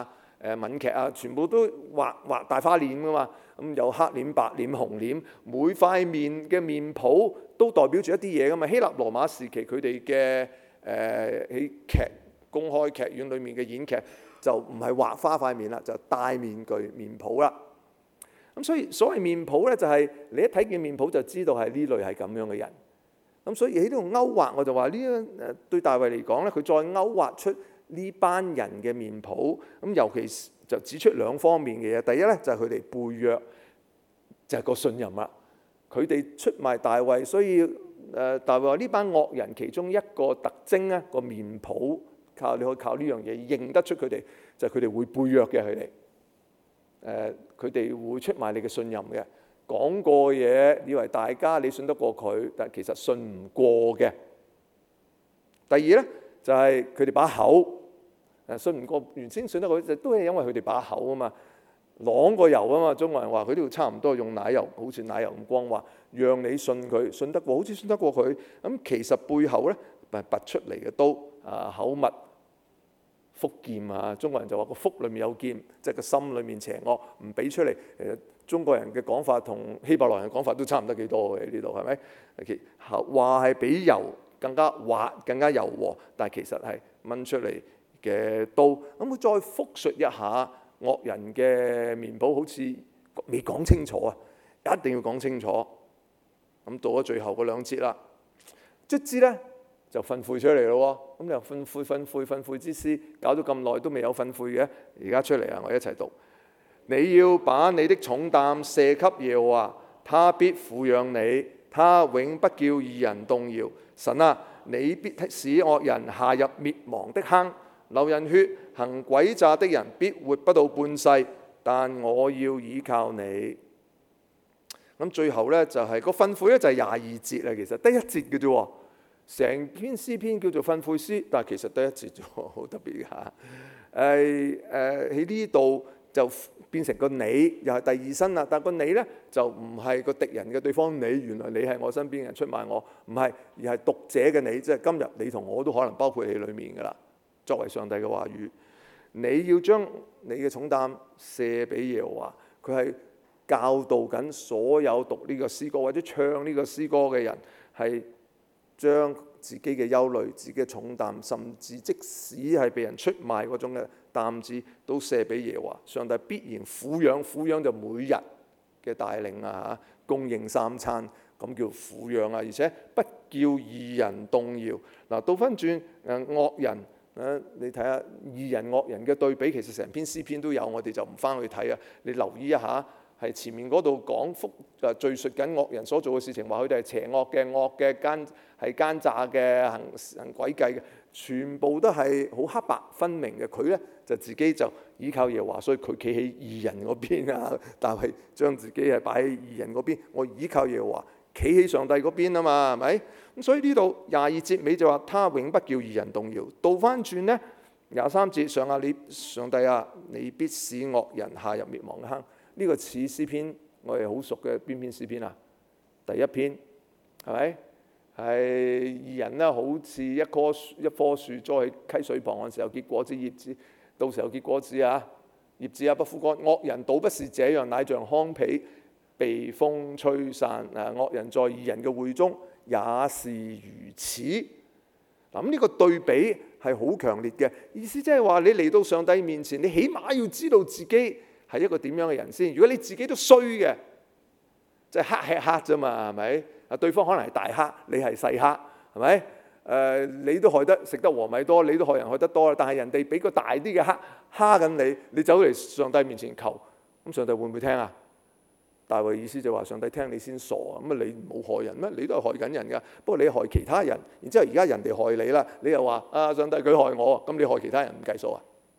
誒閩劇啊，全部都畫畫大花臉噶嘛。咁有黑臉、白臉、紅臉，每塊面嘅面譜都代表住一啲嘢噶嘛。希臘羅馬時期佢哋嘅誒喺劇公開劇院裏面嘅演劇就唔係畫花塊面啦，就戴面具面譜啦。咁所以所謂面譜咧，就係你一睇見面譜就知道係呢類係咁樣嘅人。咁所以喺呢度勾畫，我就話呢誒對大衛嚟講咧，佢再勾畫出呢班人嘅面譜。咁尤其就指出兩方面嘅嘢。第一咧就係佢哋背約，就係個信任啦。佢哋出賣大衛，所以誒大衛話呢班惡人其中一個特徵咧，個面譜靠你可以靠呢樣嘢認得出佢哋，就係佢哋會背約嘅。佢哋誒佢哋會出賣你嘅信任嘅。講過嘢，以為大家你信得過佢，但其實信唔過嘅。第二咧就係佢哋把口誒信唔過，原先信得過就都係因為佢哋把口啊嘛，啷個油啊嘛。中國人話佢呢度差唔多用奶油，好似奶油咁光滑，讓你信佢，信得過，好似信得過佢。咁其實背後咧係拔出嚟嘅刀啊，口蜜腹劍啊。中國人就話個腹裏面有劍，即係個心裏面邪惡，唔俾出嚟。誒中國人嘅講法同希伯來人嘅講法都差唔多幾多嘅呢度，係咪？其話係比油更加滑、更加柔和，但係其實係掹出嚟嘅刀。咁佢再複述一下惡人嘅面譜，好似未講清楚啊！一定要講清楚。咁到咗最後嗰兩節啦，卒之咧就訓誨出嚟咯。咁你又訓誨、訓誨、訓誨之師，搞咗咁耐都未有訓誨嘅，而家出嚟啊！我一齊讀。你要把你的重擔卸給耶和華，他必撫養你，他永不叫義人動搖。神啊，你必使惡人下入滅亡的坑，流人血、行詭詐的人必活不到半世。但我要倚靠你。咁最後呢，就係、是、個訓誨咧就係廿二節啦，其實得一節嘅啫。成篇詩篇叫做訓誨詩，但係其實得一節啫，好特別㗎。誒誒喺呢度就變成個你，又係第二身啦。但個你咧就唔係個敵人嘅對方你，原來你係我身邊嘅人出賣我，唔係，而係讀者嘅你，即係今日你同我都可能包括喺裡面噶啦。作為上帝嘅話語，你要將你嘅重擔卸俾耶和華。佢係教導緊所有讀呢個詩歌或者唱呢個詩歌嘅人，係將自己嘅憂慮、自己嘅重擔，甚至即使係被人出賣嗰種嘅擔子，都卸俾耶和華。上帝必然撫養，撫養就每日嘅帶領啊，供應三餐，咁叫撫養啊。而且不叫義人動搖。嗱，倒翻轉誒惡人，誒你睇下義人惡人嘅對比，其實成篇詩篇都有，我哋就唔翻去睇啊。你留意一下。係前面嗰度講覆誒敘述緊惡人所做嘅事情，話佢哋係邪惡嘅、惡嘅、奸係奸詐嘅、行行詭計嘅，全部都係好黑白分明嘅。佢咧就自己就依靠耶和華，所以佢企喺義人嗰邊啊。但係將自己係擺喺義人嗰邊，我依靠耶和華，企喺上帝嗰邊啊嘛，係咪？咁所以呢度廿二節尾就話：他永不叫義人動搖。倒翻轉咧，廿三節上啊，你上帝啊，你必使惡人下入滅亡嘅坑。呢個似詩篇，我哋好熟嘅邊篇詩篇啊？第一篇係咪？係義人咧，好似一棵一棵樹栽喺溪水旁嘅時候結果子，葉子到時候結果子啊，葉子啊不枯乾。惡人倒不是這樣，乃像糠皮被風吹散。啊，惡人在義人嘅會中也是如此。嗱，咁呢個對比係好強烈嘅意思，即係話你嚟到上帝面前，你起碼要知道自己係一個點樣嘅人先？如果你自己都衰嘅，即係黑吃黑啫嘛，係咪？啊，對方可能係大黑，你係細黑，係咪？誒、呃，你都害得食得禾米多，你都害人害得多啦。但係人哋俾個大啲嘅黑蝦緊你，你走嚟上帝面前求，咁上帝會唔會聽啊？大衛意思就話上帝聽你先傻啊！咁啊，你冇害人咩？你都係害緊人㗎。不過你害其他人，然之後而家人哋害你啦，你又話啊上帝佢害我，咁你害其他人唔計數啊？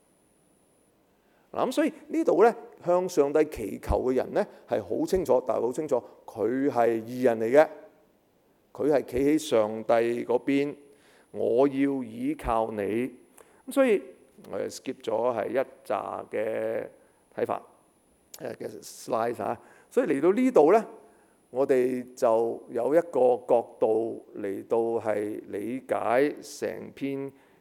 咁所以呢度咧，向上帝祈求嘅人咧係好清楚，但係好清楚佢係義人嚟嘅，佢係企喺上帝嗰邊。我要倚靠你。咁所以我哋 skip 咗係一紮嘅睇法誒嘅 slide 啊。所以嚟到呢度咧，我哋就有一個角度嚟到係理解成篇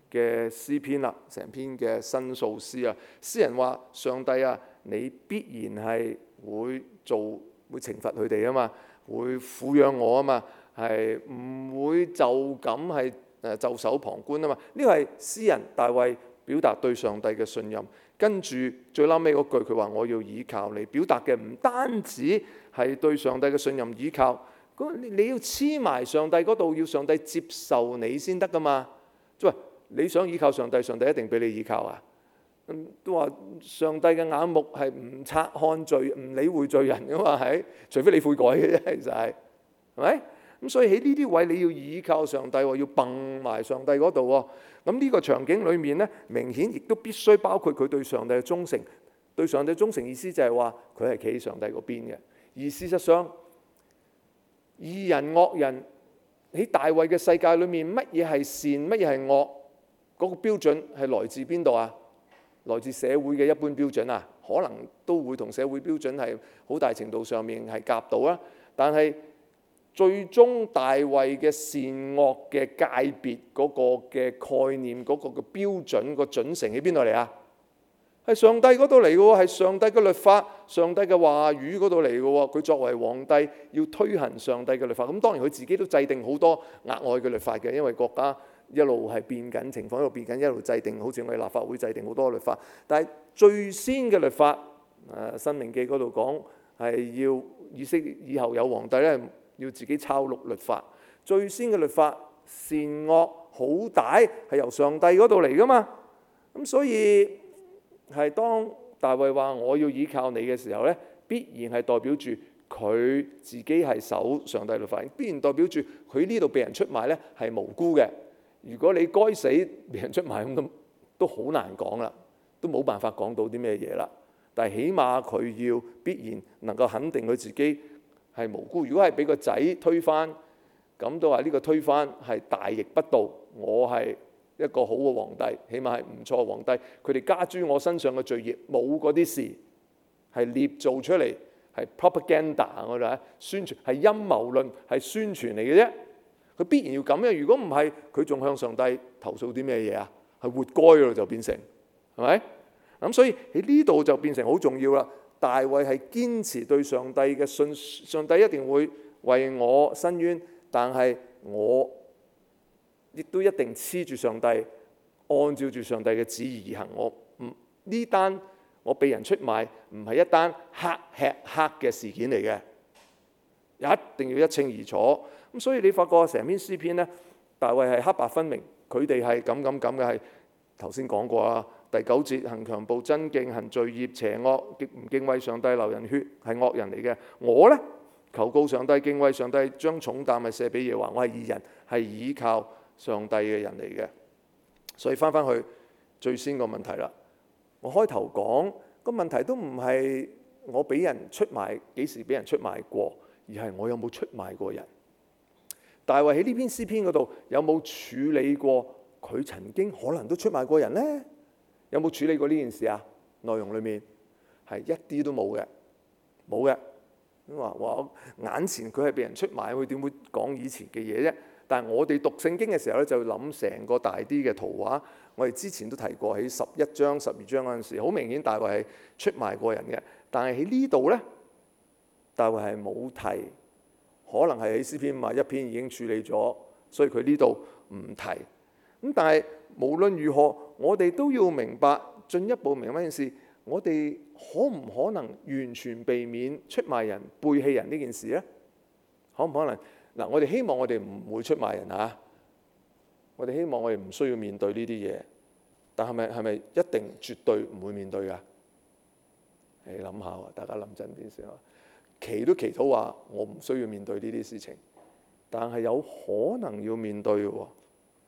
嘅詩篇啦，成篇嘅申訴詩啊。詩人話：上帝啊，你必然係會做，會懲罰佢哋啊嘛，會撫養我啊嘛，係唔會就咁係誒袖手旁觀啊嘛。呢個係詩人大衛表達對上帝嘅信任。跟住最嬲尾嗰句，佢話我要倚靠你，表達嘅唔單止係對上帝嘅信任倚靠，你要黐埋上帝嗰度，要上帝接受你先得噶嘛。即係你想倚靠上帝，上帝一定俾你倚靠啊？都話上帝嘅眼目係唔察看罪，唔理會罪人噶嘛，係除非你悔改嘅啫，其實係係咪？咁所以喺呢啲位你要倚靠上帝喎，要蹦埋上帝嗰度喎。咁呢個場景裏面咧，明顯亦都必須包括佢對上帝嘅忠誠。對上帝忠誠意思就係話佢係企喺上帝嗰邊嘅。而事實上，義人惡人喺大衛嘅世界裏面，乜嘢係善，乜嘢係惡，嗰個標準係來自邊度啊？來自社會嘅一般標準啊，可能都會同社會標準係好大程度上面係夾到啦。但係最終大衛嘅善惡嘅界別嗰個嘅概念，嗰個嘅標準個準繩喺邊度嚟啊？係上帝嗰度嚟嘅喎，係上帝嘅律法、上帝嘅話語嗰度嚟嘅喎。佢作為皇帝要推行上帝嘅律法，咁當然佢自己都制定好多額外嘅律法嘅，因為國家一路係變緊，情況一路變緊，一路制定，好似我哋立法會制定好多律法。但係最先嘅律法，誒《申命記》嗰度講係要以色列以後有皇帝咧，要自己抄錄律法。最先嘅律法善惡好歹係由上帝嗰度嚟噶嘛。咁所以係當大衛話我要倚靠你嘅時候咧，必然係代表住佢自己係守上帝律法，必然代表住佢呢度被人出賣咧係無辜嘅。如果你該死被人出賣咁，都好難講啦，都冇辦法講到啲咩嘢啦。但係起碼佢要必然能夠肯定佢自己係無辜。如果係俾個仔推翻，咁都話呢個推翻係大逆不道，我係一個好嘅皇帝，起碼係唔錯嘅皇帝。佢哋加諸我身上嘅罪孽冇嗰啲事，係捏造出嚟，係 propaganda 我哋宣傳，係陰謀論，係宣傳嚟嘅啫。佢必然要咁樣，如果唔係，佢仲向上帝投訴啲咩嘢啊？係活該咯，就變成係咪？咁所以喺呢度就變成好重要啦。大衛係堅持對上帝嘅信，上帝一定會為我伸冤，但係我亦都一定黐住上帝，按照住上帝嘅旨意而行。我唔呢單我被人出賣，唔係一單黑吃黑嘅事件嚟嘅，一定要一清二楚。咁所以你發覺成篇詩篇咧，大衛係黑白分明，佢哋係咁咁咁嘅，係頭先講過啊。第九節，行強暴、爭競、行罪孽、邪惡、極唔敬畏上帝、流人血，係惡人嚟嘅。我咧求告上帝，敬畏上帝，將重擔係卸俾耶和華。我係義人，係倚靠上帝嘅人嚟嘅。所以翻翻去最先個問題啦。我開頭講個問題都唔係我俾人出賣，幾時俾人出賣過，而係我有冇出賣過人。大衛喺呢篇詩篇嗰度有冇處理過佢曾經可能都出賣過人呢？有冇處理過呢件事啊？內容裏面係一啲都冇嘅，冇嘅。咁話話眼前佢係被人出賣，佢點會講以前嘅嘢啫？但係我哋讀聖經嘅時候咧，就諗成個大啲嘅圖畫。我哋之前都提過喺十一章、十二章嗰陣時，好明顯大衛係出賣過人嘅。但係喺呢度咧，大衛係冇提，可能係喺詩篇五十一篇已經處理咗，所以佢呢度唔提。咁但係無論如何，我哋都要明白，進一步明白一件事，我哋可唔可能完全避免出賣人、背棄人呢件事咧？可唔可能？嗱，我哋希望我哋唔會出賣人嚇，我哋希望我哋唔需要面對呢啲嘢，但係咪係咪一定絕對唔會面對㗎？你諗下喎，大家諗真啲先啊！祈都祈禱話我唔需要面對呢啲事情，但係有可能要面對嘅喎。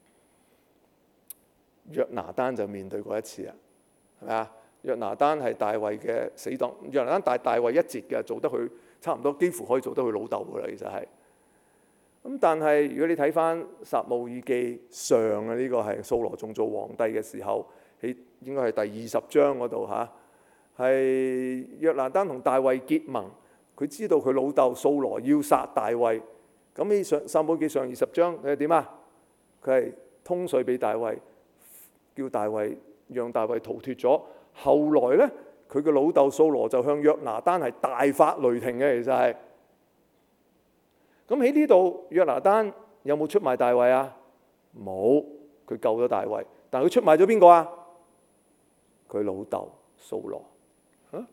約拿單就面對過一次啊，係咪啊？約拿單係大衛嘅死黨，約拿單大大衛一截嘅，做得佢差唔多，幾乎可以做得佢老豆噶啦，其實係。咁但係如果你睇翻撒母耳記上啊，呢個係掃羅仲做皇帝嘅時候，喺應該係第二十章嗰度嚇，係約拿單同大衛結盟，佢知道佢老豆掃羅要殺大衛，咁喺上撒母耳記上二十章佢係點啊？佢係通稅俾大衛。 叫大衛讓大衛逃脫咗。後來咧，佢嘅老豆掃羅就向約拿單係大發雷霆嘅，其實係。咁喺呢度，約拿單有冇出賣大衛啊？冇，佢救咗大衛，但係佢出賣咗邊個啊？佢老豆掃羅。啊？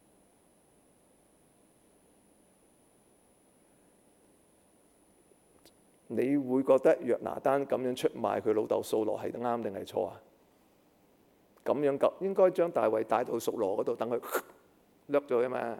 你會覺得約拿單咁樣出賣佢老豆掃羅係啱定係錯啊？咁樣救應該將大衛帶到掃羅嗰度，等佢掠咗啊嘛。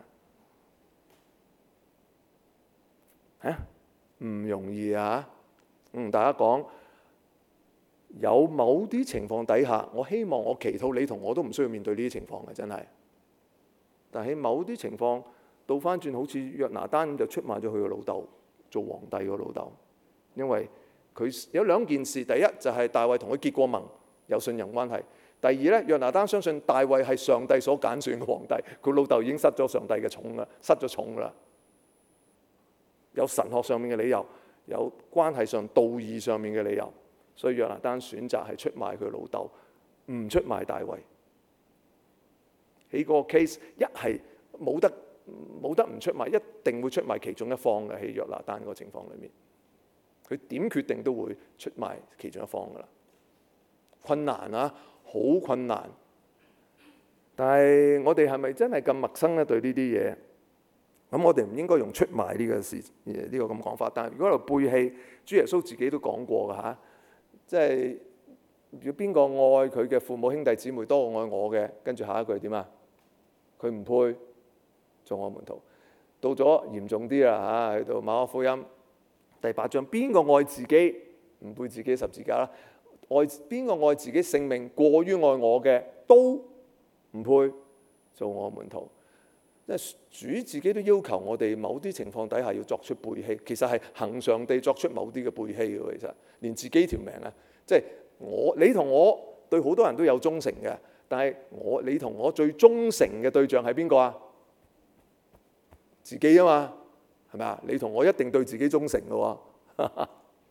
嚇，唔容易啊！嗯，大家講有某啲情況底下，我希望我祈禱你同我都唔需要面對呢啲情況嘅，真係。但係某啲情況倒翻轉，好似約拿單咁就出賣咗佢個老豆做皇帝個老豆，因為佢有兩件事。第一就係大衛同佢結過盟，有信任關係。第二咧，約拿單相信大衛係上帝所揀選嘅皇帝，佢老豆已經失咗上帝嘅寵啦，失咗寵啦。有神學上面嘅理由，有關係上道義上面嘅理由，所以約拿單選擇係出賣佢老豆，唔出賣大衛。喺個 case 一係冇得冇得唔出賣，一定會出賣其中一方嘅。喺約拿單個情況裏面，佢點決定都會出賣其中一方噶啦。困難啊！好困難，但係我哋係咪真係咁陌生咧？對呢啲嘢，咁我哋唔應該用出賣呢個事呢、呢個咁講法。但係如果喺度背棄，主耶穌自己都講過㗎嚇，即係如果邊個愛佢嘅父母兄弟姊妹多過愛我嘅，跟住下一句點啊？佢唔配做我門徒。到咗嚴重啲啦嚇，去到馬可福音第八章，邊個愛自己唔背自己十字架啦？愛邊個愛自己性命過於愛我嘅，都唔配做我門徒。即係主自己都要求我哋某啲情況底下要作出背棄，其實係恆常地作出某啲嘅背棄嘅。其實連自己條命啊，即係我你同我對好多人都有忠誠嘅，但係我你同我最忠誠嘅對象係邊個啊？自己啊嘛，係咪啊？你同我一定對自己忠誠嘅喎。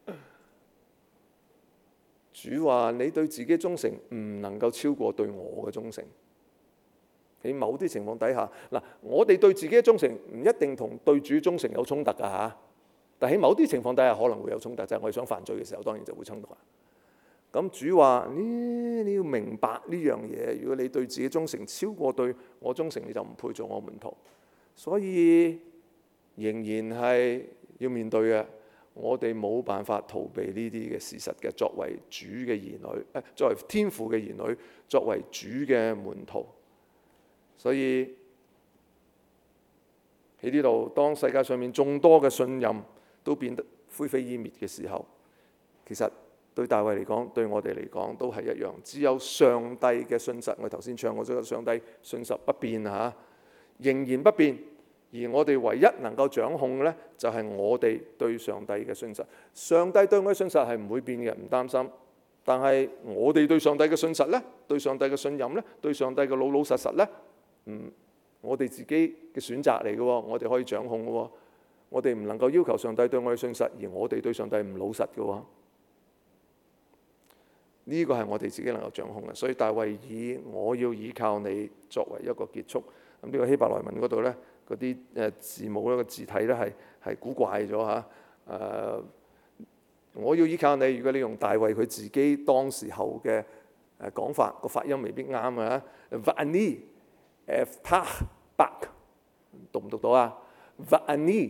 主話：你對自己忠誠唔能夠超過對我嘅忠誠。喺某啲情況底下，嗱，我哋對自己嘅忠誠唔一定同對主忠誠有衝突㗎嚇。但喺某啲情況底下可能會有衝突，就係我哋想犯罪嘅時候，當然就會衝突啦。咁主話：呢你要明白呢樣嘢。如果你對自己忠誠超過對我忠誠，你就唔配做我門徒。所以仍然係要面對嘅。我哋冇辦法逃避呢啲嘅事實嘅。作為主嘅兒女，誒，作為天父嘅兒女，作為主嘅門徒，所以喺呢度，當世界上面眾多嘅信任都變得灰飛煙滅嘅時候，其實對大衛嚟講，對我哋嚟講都係一樣。只有上帝嘅信實，我頭先唱過咗，上帝信實不變嚇，仍然不變。而我哋唯一能夠掌控嘅咧，就係我哋對上帝嘅信實。上帝對我嘅信實係唔會變嘅，唔擔心。但係我哋對上帝嘅信實咧，對上帝嘅信任咧，對上帝嘅老老實實咧，嗯，我哋自己嘅選擇嚟嘅喎，我哋可以掌控嘅喎。我哋唔能夠要求上帝對我哋信實，而我哋對上帝唔老實嘅喎。呢個係我哋自己能夠掌控嘅。所以大衛以我要倚靠你作為一個結束。咁呢個希伯來文嗰度咧，嗰啲誒字母咧，個字體咧係係古怪咗嚇。誒、啊，我要依靠你。如果你用大衛佢自己當時候嘅誒講法，個發音未必啱啊。Va'ani eftach bak， 讀唔讀到啊 ？Va'ani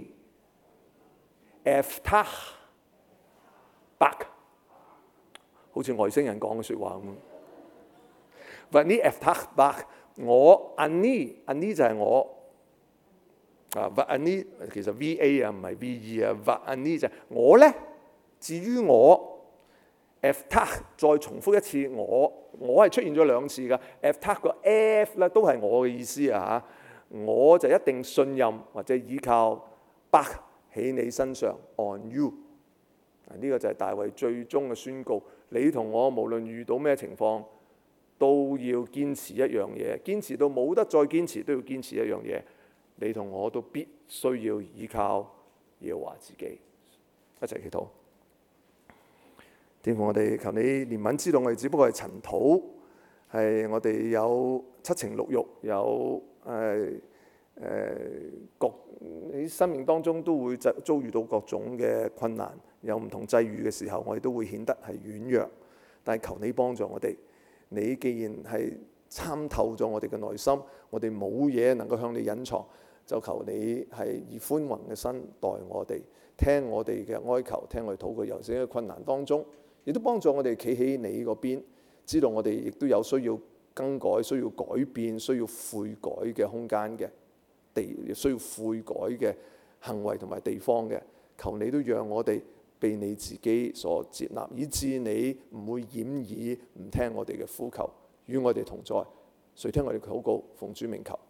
eftach bak， 好似外星人講嘅説話咁。Va'ani eftach bak， 我 ani ani 就係我。啊 Va'ani 其實 V A 啊，唔係 V E 啊 Va'ani 就係我咧。至於我 eftach 再重複一次，我我係出現咗兩次㗎。eftach 個 F 咧都係我嘅意思啊嚇。我就一定信任或者依靠 bak 喺你身上 on you。呢、這個就係大衛最終嘅宣告。你同我無論遇到咩情況，都要堅持一樣嘢，堅持到冇得再堅持，都要堅持一樣嘢。你同我都必須要依靠耶和華自己。一齊祈禱。 天父，我哋求你憐憫，知道我哋只不過係塵土，係我哋有七情六慾，有誒誒各喺生命當中都會遭遇到各種嘅困難，有唔同際遇嘅時候，我哋都會顯得係軟弱。但係求你幫助我哋，你既然係參透咗我哋嘅內心，我哋冇嘢能夠向你隱藏，就求你係以寬宏嘅心待我哋，聽我哋嘅哀求，聽我哋禱告，尤其是喺困難當中，亦都幫助我哋企喺你嗰邊，知道我哋亦都有需要更改、需要改變、需要悔改嘅空間嘅地，需要悔改嘅行為同埋地方嘅。求你都讓我哋被你自己所接納，以致你唔會掩耳唔聽我哋嘅呼求，與我哋同在。垂聽我哋禱告，奉主名求。